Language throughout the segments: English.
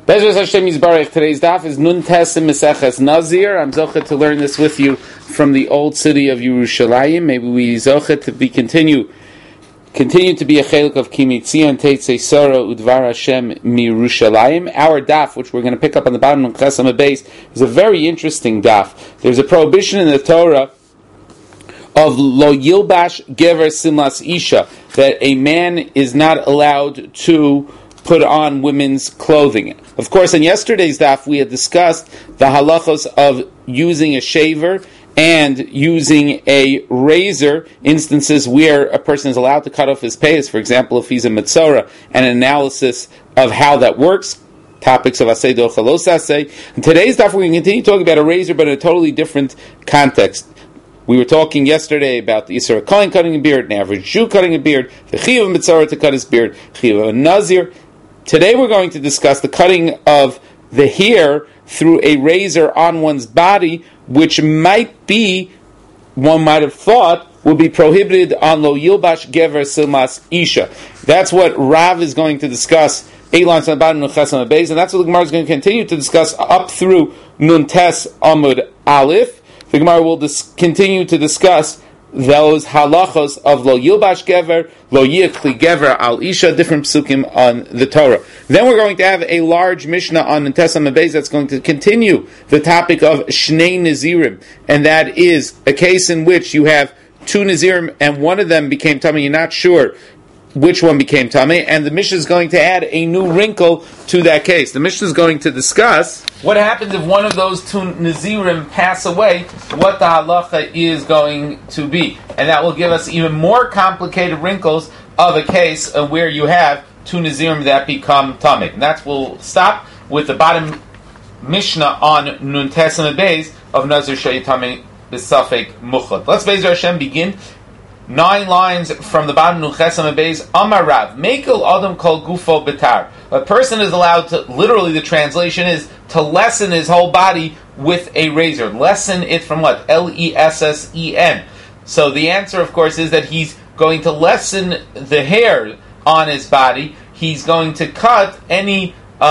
Bezras Hashem Yisbarach. Today's daf is Nun Tes Meseches Nazir. I'm zochet to learn this with you from the old city of Yerushalayim. Maybe we zochet to be continue to be a chelik of Kimitzion Teitzei Sora Udvar Hashem Mirushalayim. Our daf, which we're going to pick up on the bottom of Chesam Beis, is a very interesting daf. There's a prohibition in the Torah of Lo Yilbash Gever Simlas Isha, that a man is not allowed to put on women's clothing. Of course, in yesterday's daf, we had discussed the halachos of using a shaver and using a razor, instances where a person is allowed to cut off his payas, for example, if he's a metzora, and an analysis of how that works, topics of asay do chalos asay. In today's daf, we're going to continue talking about a razor, but in a totally different context. We were talking yesterday about the Yisra Kohen cutting a beard, an average Jew cutting a beard, the Chiyuv of Metzora to cut his beard, Chiyuv of Nazir. Today we're going to discuss the cutting of the hair through a razor on one's body, which might be, one might have thought, would be prohibited on Lo Yilbash Gever Silmas Isha. That's what Rav is going to discuss, 8 lines on the bottom of Chesam Beis, and that's what the Gemara is going to continue to discuss up through Nun Tes Amud Aleph. The Gemara will continue to discuss those halachos of Lo Yilbash Gever, Lo Yichli Gever Al Isha, different psukim on the Torah. Then we're going to have a large Mishnah on Tessam Beis that's going to continue the topic of Shnei Nazirim, and that is a case in which you have two Nazirim and one of them became tummy. You're not sure which one became tummy, and the Mishnah is going to add a new wrinkle to that case. The Mishnah is going to discuss what happens if one of those two Nazirim pass away, what the halacha is going to be. And that will give us even more complicated wrinkles of a case where you have two Nazirim that become tummy. And that's we'll stop with the bottom Mishnah on Nun Tes Beis of Nazir Shayitami B'Safek Muchlat. Let's Be'ez Hashem begin. 9 lines from the bottom of Chesam Beis. Amar Rav, Mekel Adam Kol Gufo Betar. A person is allowed to, literally the translation is, to lessen his whole body with a razor. Lessen it from what? Lessen. So the answer, of course, is that he's going to lessen the hair on his body. He's going to cut any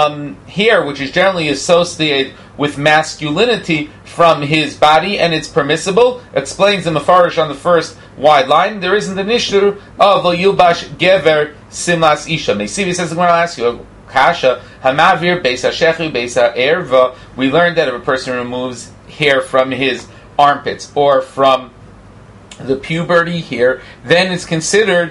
hair which is generally associated with masculinity from his body, and it's permissible. Explains the Mefarish on the first wide line. There isn't an issue of Lo Yilbash Gever Simlas Isha. Meisivi says, I'm going to ask you, Kasha, Hamavir Beisa Shechu Beisa Erva. We learned that if a person removes hair from his armpits or from the puberty hair, then it's considered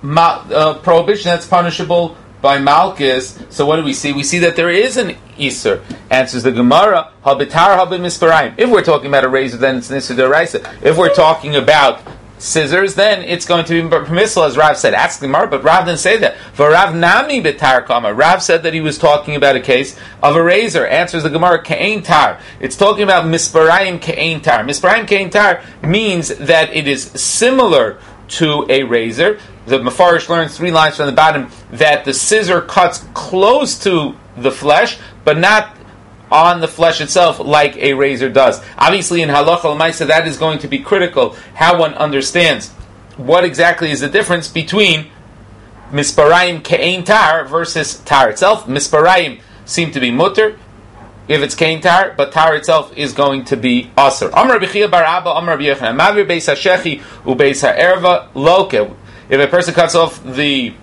prohibition that's punishable by Malchus. So what do we see? We see that there is an Isur. Answers the Gemara, Habitar Habin Misparayim. If we're talking about a razor, then it's an Isur D'Oraisa. If we're talking about scissors, then it's going to be permissible, as Rav said. Ask the Gemara, but Rav didn't say that. For Rav Nami B'tar Kama. Rav said that he was talking about a case of a razor. Answers the Gemara, Ke'ein Tar. It's talking about Misparayim Ke'ein Tar. Misparayim Ke'ein Tar means that it is similar to a razor. The Mefarish learns 3 lines from the bottom that the scissor cuts close to the flesh, but not on the flesh itself like a razor does. Obviously, in Halacha L'Maisa, that is going to be critical, how one understands what exactly is the difference between Misparayim Ke'ein Tar versus Tar itself. Misparayim seem to be mutter if it's Ke'ein Tar, but Tar itself is going to be Asr. Amar B'chia Bar Abba, Amar B'Yochanan, Mavir Beis HaShechi U'Beis HaErva Loke. If a person cuts off the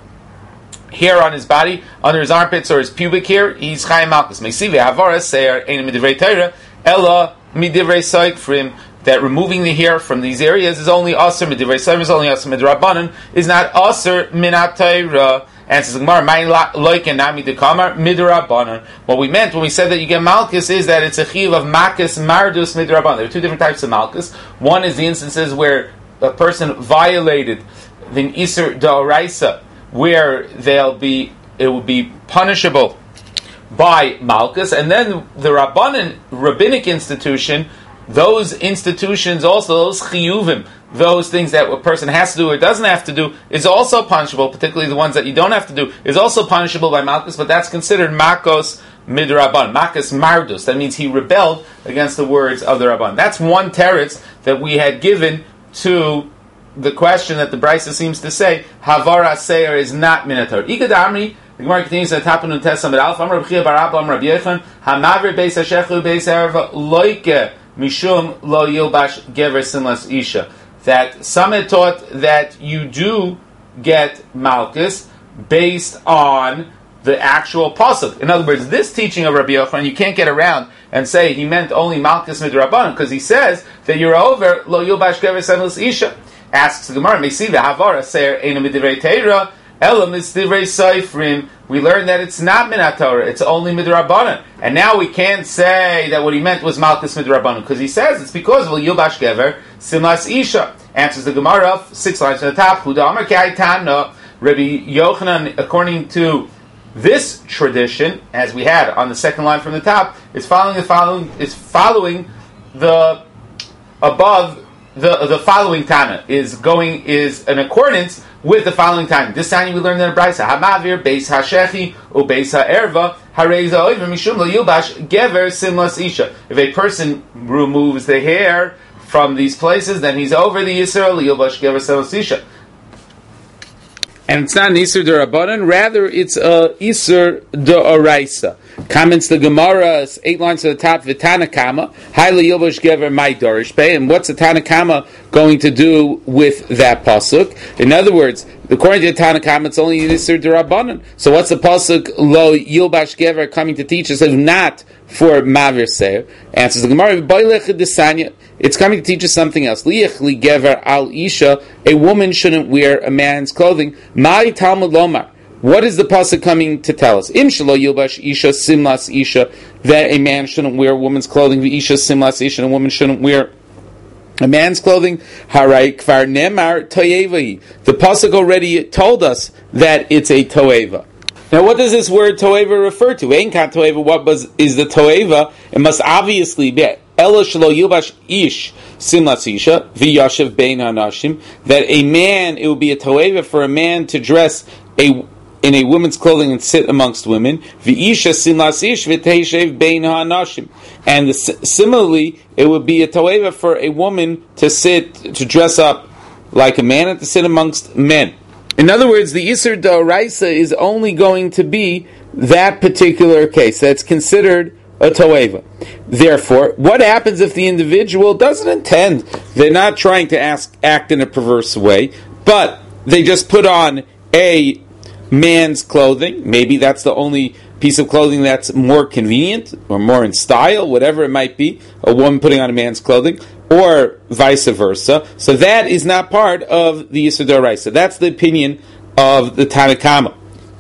hair on his body, under his armpits or his pubic hair, he's Chayim Malchus. Meisivi Havara Seir Ein Midivrei Torah Ella Midivrei Soikfrim. That removing the hair from these areas is only Asr Midivrei Soikfrim, is only Asr Midrabanan, is not Asr Minat Torah. Answers the Gemara, Loiken Nami Dekamar Midrabanan. What we meant when we said that you get Malchus is that it's a chiv of Makis Mardus Midrabanan. There are 2 different types of Malchus. One is the instances where a person violated the Isur D'Oraisa, where it will be punishable by Malchus, and then the rabbinic institution, those institutions also, those chiyuvim, those things that a person has to do or doesn't have to do, is also punishable, particularly the ones that you don't have to do, is also punishable by Malchus, but that's considered makos midrabban, makos mardus. That means he rebelled against the words of the Rabban. That's one teretz that we had given to the question that the Brisa seems to say, Havara Seir is not Minator. Ikadamri, The Gemara continues at the top of Nun Tes Amud Aleph. Amar Reb Chia bar Abba Amar Reb Yechon Hamavir Beis Hashechu Beis Erva Loike Mishum Lo Yilbash Gever Sinlas Isha. That some had taught that you do get Malchus based on the actual pasuk. In other words, this teaching of Rabbi Yochanan, you can't get around and say he meant only Malchus Midrabanan, because he says that you're over Lo Yilbash Gever Sinlas Isha. Asks the Gemara, Mesiva Havara Seir Eina Midivrei Teira Elam Midivrei Seifrim. We learned that it's not Minat Torah, it's only Midrabanan. And now we can't say that what he meant was Malchus Midrabanan, because he says it's because of Yilbash Gever Simlas Isha. Answers the Gemara, 6 lines on the top, Huda Amar Kai Tana, Rabbi Yochanan, according to this tradition, as we had on the second line from the top, is following the following Tana, is in accordance with the following Tana. This Tana we learned in the Brisa, Hamavir Beis Hashechi U Beis Ha'erva Harei Za'oiv Mishum Lo Yilbash Gever Simlas Isha. If a person removes the hair from these places, then he's over the Yisra Lo Yilbash Gever Simlas Isha. And it's not an Isur D'Rabbanan, rather it's a Isur D'Oraisa. Comments the Gemara, 8 lines to the top, V'Tana Kama, Haile Yilbash Gever Mai Dorish Pei, and what's the Tana Kama going to do with that pasuk? In other words, according to the Tana Kama, it's only Isur D'Rabbanan. So what's the pasuk Lo Yilbash Gever coming to teach us, if not for Mavir Seir? Answers the Gemara, it's coming to teach us something else. Liach Gever Al Isha, a woman shouldn't wear a man's clothing. Mai Talmud Lomar. What is the pasuk coming to tell us? Im shelo yilbash isha simlas isha, that a man shouldn't wear a woman's clothing. The isha simlas isha, and a woman shouldn't wear a man's clothing. Harai kvar nemar toeva. The pasuk already told us that it's a toeva. Now, what does this word toeva refer to? Ein kan toeva. What is the toeva? It must obviously be Elo shelo yilbash ish simlas isha v'yashav bein hanashim. That a man, it would be a toeva for a man to dress in a woman's clothing and sit amongst women. V'isha simlas ish v'teishev bein hanashim. And similarly, it would be a toeva for a woman to dress up like a man and to sit amongst men. In other words, the Isur D'Oraisa is only going to be that particular case. That's considered a toeva. Therefore, what happens if the individual doesn't intend? They're not trying to act in a perverse way, but they just put on a man's clothing. Maybe that's the only piece of clothing that's more convenient or more in style, whatever it might be, a woman putting on a man's clothing, or vice versa. So that is not part of the Yisur D'Oraisa. That's the opinion of the Tana Kama.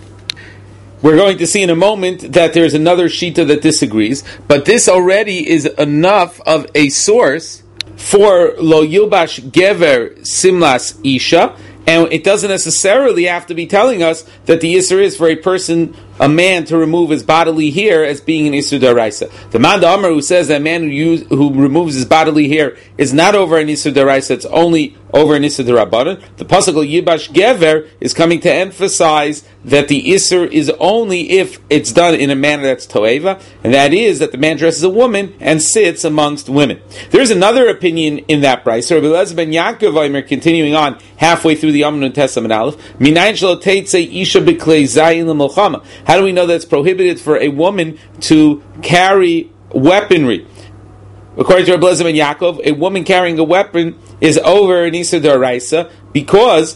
We're going to see in a moment that there's another Shita that disagrees, but this already is enough of a source for Lo Yilbash Gever Simlas Isha, and it doesn't necessarily have to be telling us that the Isser is for a man to remove his bodily hair as being an Isser D'Oraisa. The Man Amar who says that a man who removes his bodily hair is not over an Isser D'Oraisa, it's only over an Isser D'Rabbanan. The Pasuk Yibash Gever is coming to emphasize that the Isser is only if it's done in a manner that's Toeva, and that is that the man dresses a woman and sits amongst women. There's another opinion in that price. So Rabbi Elazar ben Yaakov Omer, continuing on halfway through the Nun Tes Amud Aleph, Minayin shelo teitze isha b'klei zayin l'milchama. How do we know that it's prohibited for a woman to carry weaponry? According to Rabbi Elazar ben Yaakov, a woman carrying a weapon is over an Isur D'Oraisa because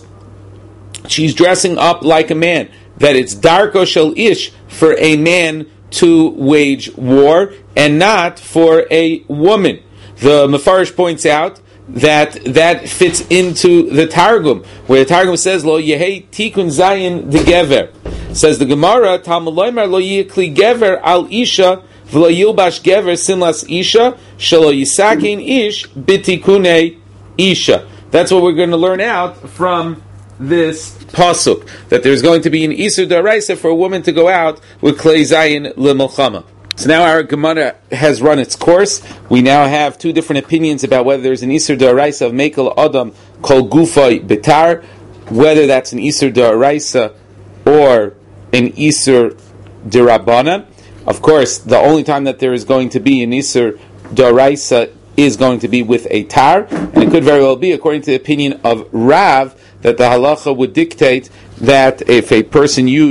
she's dressing up like a man. That it's darko shel ish for a man to wage war and not for a woman. The Mefarish points out that fits into the Targum, where the Targum says, Lo yehei tikun zayin de gever. Says the Gemara, Talmud loymar lo yikli gever al isha v'lo yilbash gever simlas isha shelo yisakin ish bitikunei isha. That's what we're going to learn out from this pasuk, that there's going to be an Isur D'Oraisa for a woman to go out with klei zayin l'milchama. So now our Gemara has run its course. We now have two different opinions about whether there's an Isur D'Oraisa of Mekel Adam Kol Gufay Bitar, whether that's an Isur D'Oraisa or an Isur D'Rabbanan. Of course, the only time that there is going to be an Isur D'Oraisa is going to be with a tar, and it could very well be, according to the opinion of Rav, that the halacha would dictate that if a person used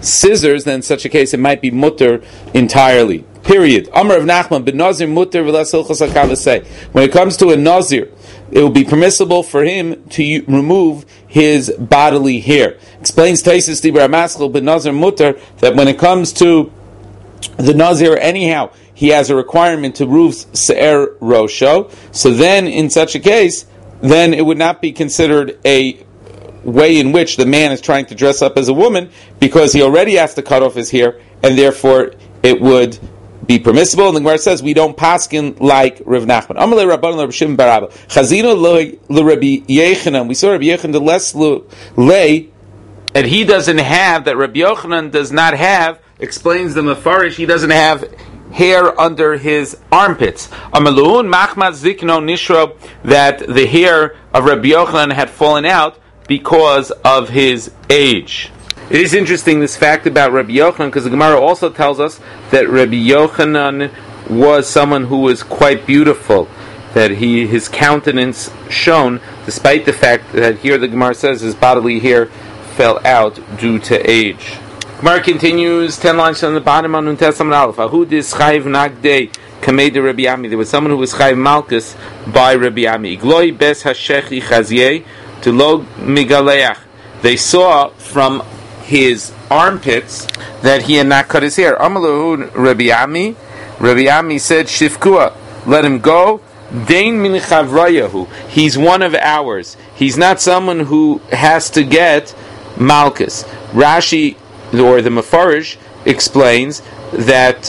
scissors, then in such a case it might be mutter entirely. Period. Amar of Nachman, ben Nazir mutter v'las hilchos hakavasei. When it comes to a Nazir, it will be permissible for him to remove his bodily hair. Explains Taisus Dibra Maskil ben Nazir mutter that when it comes to the Nazir, anyhow, he has a requirement to remove se'er rosho. So then, in such a case, then it would not be considered a way in which the man is trying to dress up as a woman, because he already has to cut off his hair, and therefore it would be permissible. And the Gemara says we don't paskin like Rav Nachman. Amalei Rabbanan Rav Shimon bar Abba. Chazino l'Rabbi Yechanan. We saw Rabbi Yechanan the less lay, and he doesn't have, that Rabbi Yochanan does not have, explains the Mefarish, he doesn't have hair under his armpits. Amaluun Machmat Zikno Nishro, that the hair of Rabbi Yochanan had fallen out because of his age. It is interesting, this fact about Rabbi Yochanan, because the Gemara also tells us that Rabbi Yochanan was someone who was quite beautiful, that his countenance shone, despite the fact that here the Gemara says his bodily hair fell out due to age. Gemara continues, 10 lines on the bottom on Nun Tes Amud Aleph. Ahu dis chayv nagdei kamei de Rabbi Ami. There was someone who was chayv malchus by Rabbi Ami. Igloi bes hashechi chazyeh to lo migaleach. They saw from his armpits that he had not cut his hair. Amalahu Rabbi Ami. Rabbi Ami said, Shifkua, let him go. Dain min chavrayahu. He's one of ours. He's not someone who has to get malchus. Rashi, or the Mefarish, explains that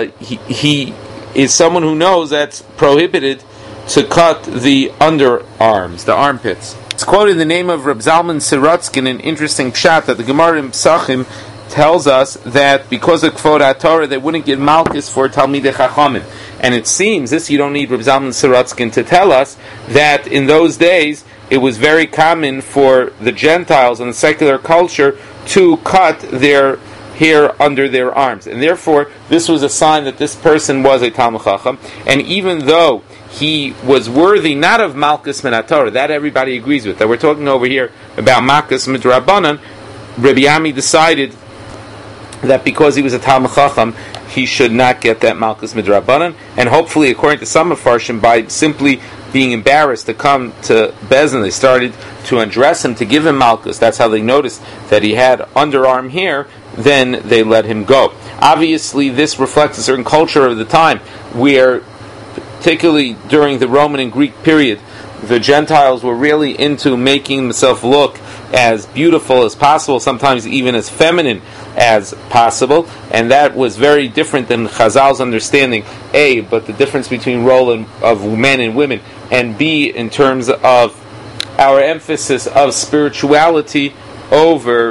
he is someone who knows that's prohibited to cut the underarms, the armpits. It's quoted in the name of Reb Zalman Siratzkin, an interesting pshat that the Gemara in Psachim tells us that because of Kvod HaTorah they wouldn't give malchus for Talmidei Chachamim. And it seems, this you don't need Reb Zalman Siratzkin to tell us, that in those days it was very common for the Gentiles and the secular culture to cut their hair under their arms. And therefore, this was a sign that this person was a Talmid Chacham. And even though he was worthy not of Malchus min HaTorah, that everybody agrees with, that we're talking over here about Malchus midrabanan, Rabbi Ami decided that because he was a Talmid Chacham, he should not get that Malchus midrabanan, and hopefully, according to some Mefarshim, by simply being embarrassed to come to Bezdin, they started to undress him to give him Malchus. That's how they noticed that he had underarm hair, then they let him go. Obviously, this reflects a certain culture of the time, where particularly during the Roman and Greek period, the Gentiles were really into making themselves look as beautiful as possible, sometimes even as feminine as possible, and that was very different than Chazal's understanding, A, but the difference between role of men and women, and B, in terms of our emphasis of spirituality over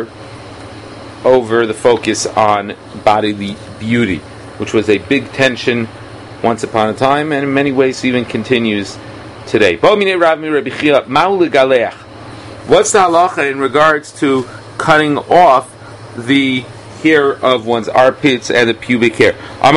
the focus on bodily beauty, which was a big tension once upon a time, and in many ways even continues today. What's the halacha in regards to cutting off the hair of one's armpits and the pubic hair?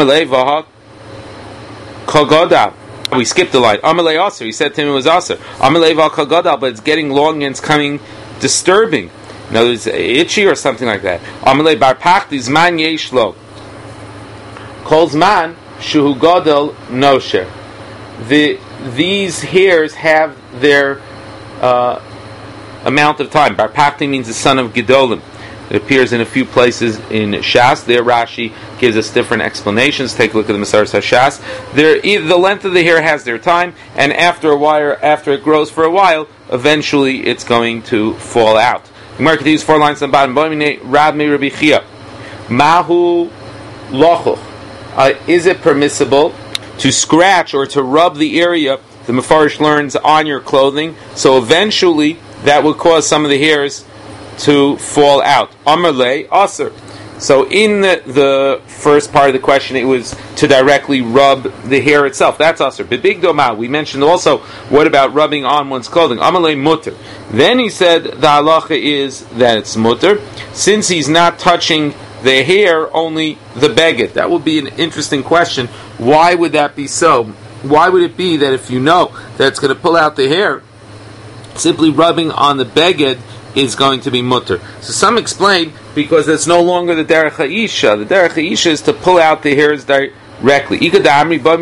We skipped the line. Amalei Aser, he said to him it was Aser. Amalei Kagodal, but it's getting long and it's coming disturbing. In other words, itchy or something like that. Amalei Bar Pachti Zman Yeshlo. Calls man Shuhu Godel Nosher. These hairs have their amount of time. Bar Pachti means the son of Gedolim. It appears in a few places in Shas. There Rashi gives us different explanations. Take a look at the Masaras HaShas. The length of the hair has their time, and after a while, after it grows for a while, eventually it's going to fall out. The Gemara continues 4 lines on the bottom. Rabbi Chia. Mahu lochuch. Is it permissible to scratch or to rub the area, the Mefarish learns, on your clothing, so eventually that would cause some of the hairs to fall out? Amarle Aser. So in the first part of the question, it was to directly rub the hair itself. That's Aser. Bibig Doma. We mentioned also, what about rubbing on one's clothing? Amarle Mutter. Then he said the halacha is that it's Mutter, since he's not touching the hair, only the beged. That would be an interesting question. Why would that be so? Why would it be that if you know that it's going to pull out the hair, simply rubbing on the beged is going to be mutter. So some explain because it's no longer the derech ha'isha. The derech ha'isha is to pull out the hairs directly. He said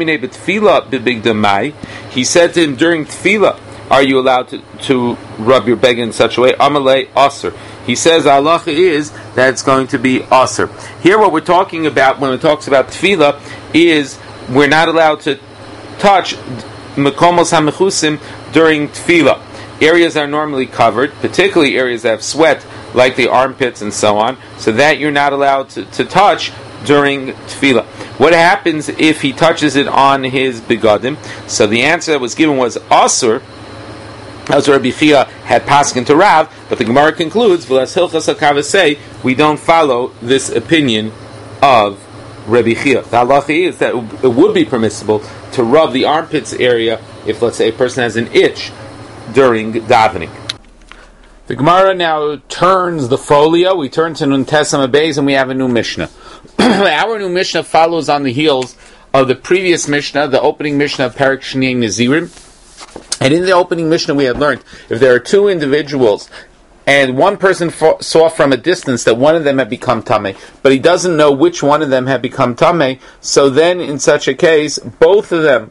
to him during tefillah, are you allowed to rub your beggar in such a way? Amalei aser. He says halacha is that it's going to be aser. Here what we're talking about when it talks about tefillah is we're not allowed to touch mekomos hamechusim during tefillah. Areas are normally covered, particularly areas that have sweat, like the armpits and so on, so that you're not allowed to touch during tefillah. What happens if he touches it on his begadim? So the answer that was given was asur. That's what Rabbi Chia had paskin to Rav, but the Gemara concludes, "V'las hilchas hakavasei," we don't follow this opinion of Rabbi Chia. The halacha is that it would be permissible to rub the armpits area if, let's say, a person has an itch during davening. The Gemara now turns the folio. We turn to Nun Tesam Abayz and we have a new Mishnah. Our new Mishnah follows on the heels of the previous Mishnah, the opening Mishnah of Perek Shnei Nazirim. And in the opening Mishnah we had learned, if there are two individuals and one person saw from a distance that one of them had become tameh, but he doesn't know which one of them had become tameh, so then in such a case, both of them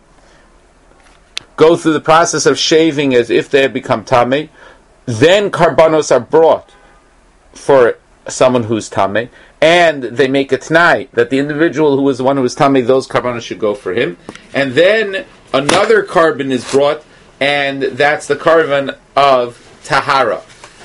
go through the process of shaving as if they had become tameh. Then karbanos are brought for someone who's tameh, and they make a t'nai that the individual who was the one who was tameh, those karbanos should go for him. And then another carbon is brought, and that's the carbon of tahara.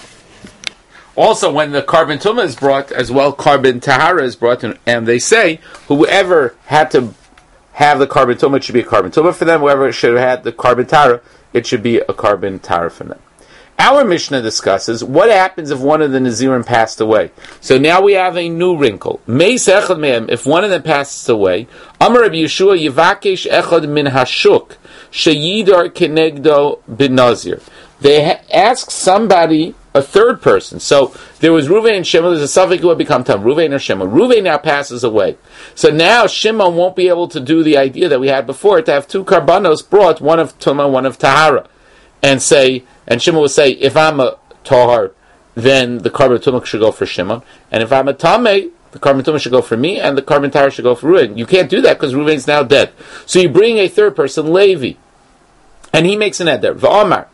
Also, when the carbon tumah is brought, as well, carbon tahara is brought, and they say whoever had to have the carbon tumah, it should be a carbon tumah for them. Whoever should have had the carbon tahara, it should be a carbon tahara for them. Our Mishnah discusses what happens if one of the Nazirim passed away. So now we have a new wrinkle. If one of them passes away, Amar Rabbi Yeshua Yivakesh Echad Min Hashuk Sheyidar Kenegdo Bin Nazir. They ask somebody, a third person. So there was Ruvain and Shimon. There's a suffix who had become Tam. Ruvain or Shimon. Ruvain now passes away. So now Shimon won't be able to do the idea that we had before to have two karbanos brought, one of Tumah, one of Tahara, and Shimon will say, if I'm a Tahar, then the carbon Tumah should go for Shimon, and if I'm a Tameh, the carbon Tumah should go for me, and the carbon Tahara should go for Ruvain. You can't do that because Ruvain's now dead. So you bring a third person, Levi, and he makes an eder, V'Omar.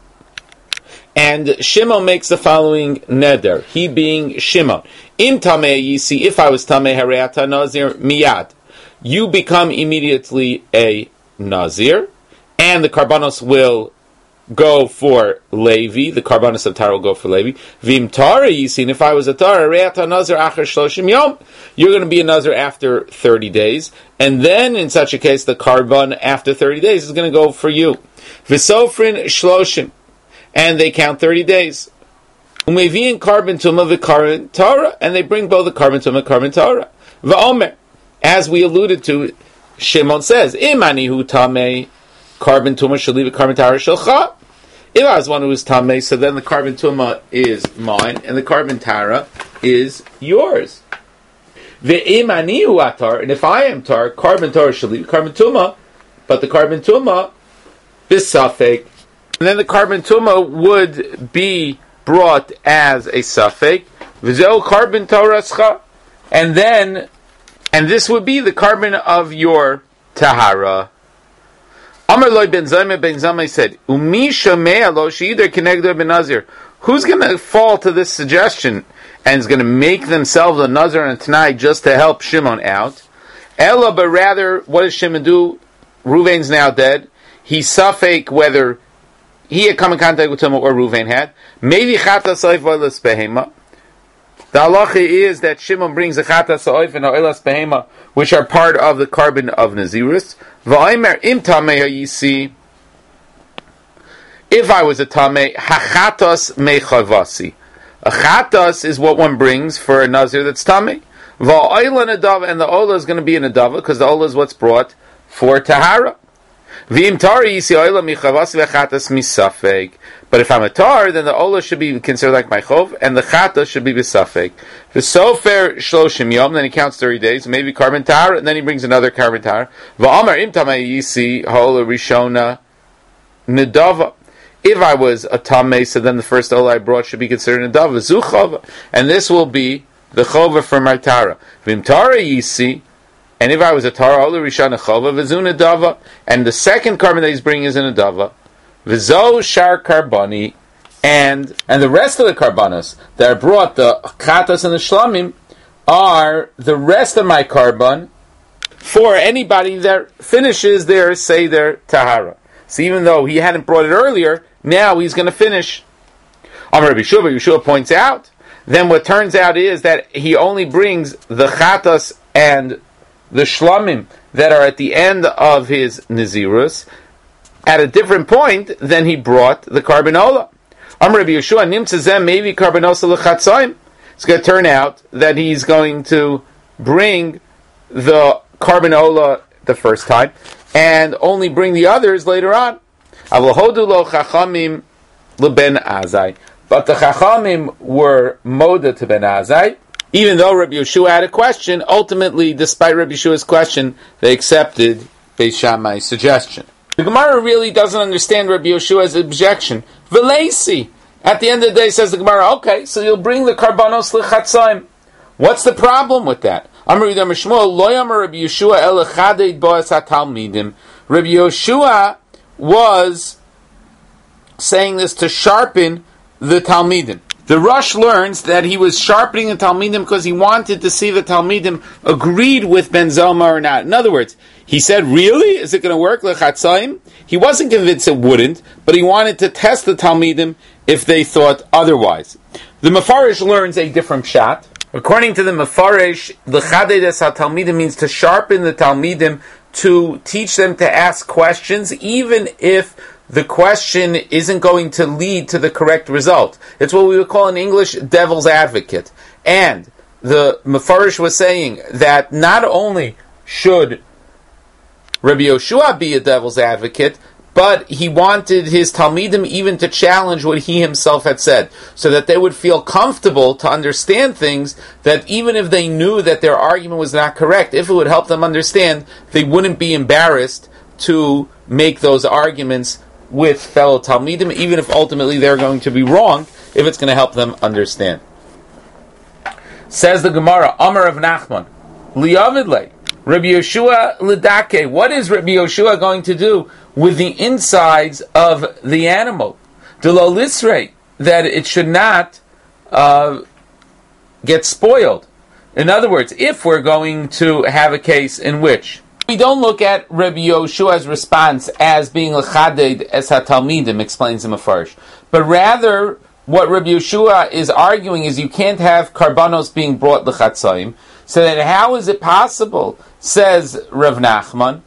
And Shimon makes the following neder, he being Shimon. Im Tameh Yisi, if I was Tameh Hareata Nazir Miyad, you become immediately a Nazir, and the Karbanos will go for Levi, the Karbanos of Tar will go for Levi. Vim Tara Yisin, if I was a Tar, Hareata Nazir Acher Shloshim Yom, you're going to be a Nazir after 30 days, and then in such a case, the Karban after 30 days is going to go for you. V'Sofrin Shloshim, and they count 30 days. Umeviin carbon tumah v'carbon Torah, and they bring both the carbon tumah and carbon Torah. V'omer, as we alluded to, Shimon says, Imani hu tamei, carbon tumah shall leave a carbon Torah shalcha. If I was one who was tamei, so then the carbon tumah is mine, and the carbon Torah is yours. V'imani hu atar, and if I am tar, carbon Torah shall leave carbon tumah, but the carbon tumah bisafek. And then the carbon tumah would be brought as a suffix, v'zeu carbon torascha, and this would be the carbon of your tahara. Amar loy ben Zamai said, Umi shamei lo she'ider kenegdo ben nazir. Who's going to fall to this suggestion and is going to make themselves a nazir and a tanai just to help Shimon out? Ella, but rather, what does Shimon do? Ruvain's now dead. He's suffix whether he had come in contact with him or Ruvain had. Maybe chata soif oilas behema. The halacha is that Shimon brings a chata soif and oilas behema, which are part of the carbon of Nazirus. V'aimer im tamei ha'yisi. If I was a tamei, hachatos mechavasi. A chatos is what one brings for a Nazir that's tamei. V'oila nadava, and the oila is going to be a nadava because the oila is what's brought for tahara. But if I'm a tar, then the ola should be considered like my chov, and the chata should be b'safek. V'sofer shloshim yom, then he counts 30 days, maybe carbon tar, and then he brings another carbon tar. V'amar im tamei yisi ha'ola rishona nedava. If I was a tamei, so then the first olah I brought should be considered a dava. Zu chova, and this will be the chova for my tara. Vim tara yisi, and if I was a tara, olah rishana chova v'zuna dava, and the second carbon that he's bringing is in a dava. V'zo shar karbani, and the rest of the karbanos that are brought, the chatas and the shlamim, are the rest of my carbon for anybody that finishes their seder tahara. So even though he hadn't brought it earlier, now he's going to finish. Amar Rabbi Yeshua points out, then what turns out is that he only brings the chatas and the shlamim that are at the end of his nazirus at a different point than he brought the carbanola. Amar Rabbi Yeshua nimtzazem maybe carbanosa lechatzayim. It's going to turn out that he's going to bring the carbanola the first time and only bring the others later on. But the Chachamim were moda to Ben Azai. Even though Rabbi Yeshua had a question, ultimately, despite Rabbi Yeshua's question, they accepted Beis Shammai's suggestion. The Gemara really doesn't understand Rabbi Yeshua's objection. Velesi. At the end of the day, says the Gemara, okay, so you'll bring the karbanos l'chatzayim. What's the problem with that? Rabbi Yeshua was saying this to sharpen the Talmidim. The Rosh learns that he was sharpening the Talmidim because he wanted to see the Talmidim agreed with Ben Zoma or not. In other words, he said, really? Is it going to work? L'chatzayim? He wasn't convinced it wouldn't, but he wanted to test the Talmidim if they thought otherwise. The Mefarish learns a different shot. According to the Mefarish, l'chadei des ha-Talmidim means to sharpen the Talmidim, to teach them to ask questions, even if the question isn't going to lead to the correct result. It's what we would call in English devil's advocate. And the Mefarish was saying that not only should Rabbi Yoshua be a devil's advocate, but he wanted his Talmidim even to challenge what he himself had said, so that they would feel comfortable to understand things that even if they knew that their argument was not correct, if it would help them understand, they wouldn't be embarrassed to make those arguments with fellow Talmidim, even if ultimately they're going to be wrong, if it's going to help them understand. Says the Gemara, Amar of Nachman, Liyavidle, Rabbi Yeshua Lidake, what is Rabbi Yeshua going to do with the insides of the animal? Delo Lisrei, that it should not get spoiled. In other words, if we're going to have a case in which we don't look at Rabbi Yeshua's response as being l'chaded as ha-talmidim, explains the Mefarish, but rather what Rabbi Yeshua is arguing is you can't have karbanos being brought l'chatzayim. So then how is it possible, says Rav Nachman,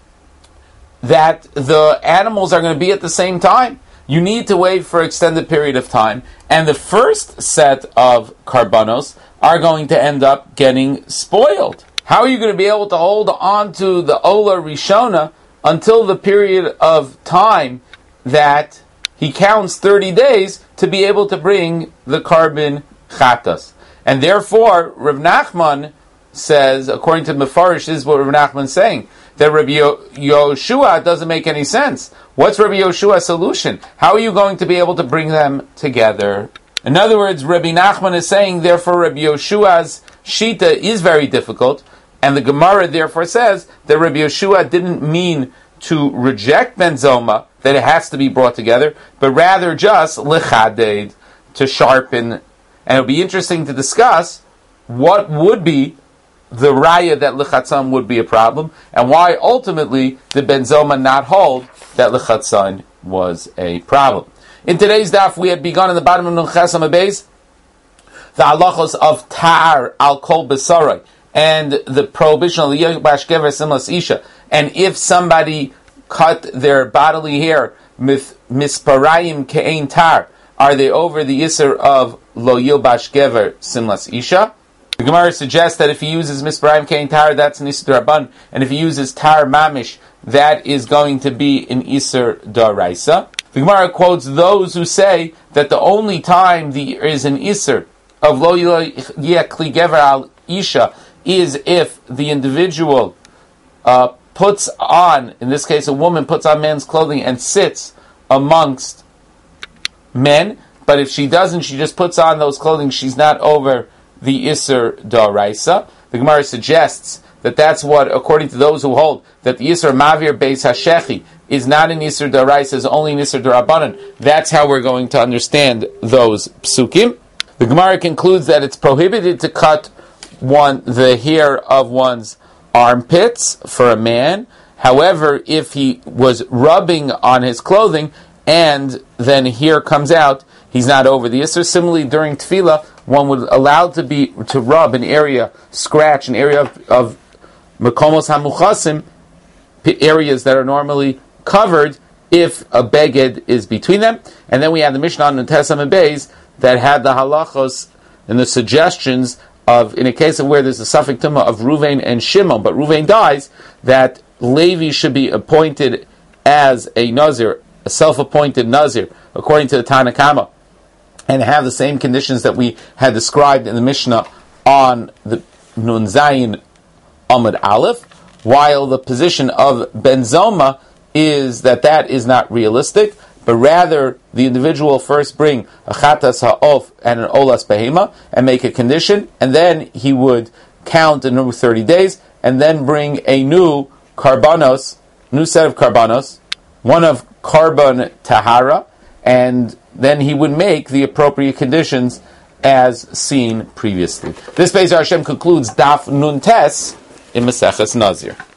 that the animals are going to be at the same time? You need to wait for an extended period of time, and the first set of karbanos are going to end up getting spoiled. How are you going to be able to hold on to the Ola Rishona until the period of time that he counts 30 days to be able to bring the carbon chatas? And therefore, Rav Nachman says, according to Mefarish, this is what Rav Nachman is saying, that Rabbi Yoshua doesn't make any sense. What's Rabbi Yoshua's solution? How are you going to be able to bring them together? In other words, Rabbi Nachman is saying, therefore, Rabbi Yoshua's shita is very difficult, and the Gemara therefore says that Rabbi Yeshua didn't mean to reject Ben Zoma, that it has to be brought together, but rather just lechaded, to sharpen. And it would be interesting to discuss what would be the raya that lechatzan would be a problem, and why ultimately did Ben Zoma not hold that lechatzan was a problem. In today's daf, we had begun in the bottom of Nun Ches Amud Beis the halachos of tar al kol besarai, and the prohibition of liyabash gever simlas isha, and if somebody cut their bodily hair misparayim ke'ein tar, are they over the yisr of lo yilbash gever simlas isha? The Gemara suggests that if he uses misparayim ke'ein tar, that's an isur d'Rabban, and if he uses tar mamish, that is going to be an isur d'Oraisa. The Gemara quotes those who say that the only time there is an isur of lo yekli gever al isha is if the individual puts on, in this case a woman puts on man's clothing and sits amongst men, but if she doesn't, she just puts on those clothing, she's not over the Isser D'Oraisa. The Gemara suggests that that's what, according to those who hold, that the Isser Mavir Beis HaShechi is not an Isser D'Oraisa, is only an Isser D'Rabbanan. That's how we're going to understand those psukim. The Gemara concludes that it's prohibited to cut the hair of one's armpits for a man. However, if he was rubbing on his clothing and then hair comes out, he's not over the Isser. Similarly, during Tefillah, one would allow to rub an area, scratch an area of Mekomos HaMuchasim, areas that are normally covered, if a beged is between them. And then we have the Mishnah on Nutesam and Beis that had the halachos and the suggestions of, in a case of where there's a suffix tumah of Ruvain and Shimon, but Ruvain dies, that Levi should be appointed as a Nazir, a self-appointed Nazir, according to the Tanna Kama, and have the same conditions that we had described in the Mishnah on the Nun Zayin Amud Aleph, while the position of Ben Zoma is that is not realistic, but rather the individual first bring a chatas ha'of and an olas behema and make a condition, and then he would count a new 30 days, and then bring a new set of karbanos, one of karban tahara, and then he would make the appropriate conditions as seen previously. This Beis Hashem concludes Daf Nun Tes in Maseches Nazir.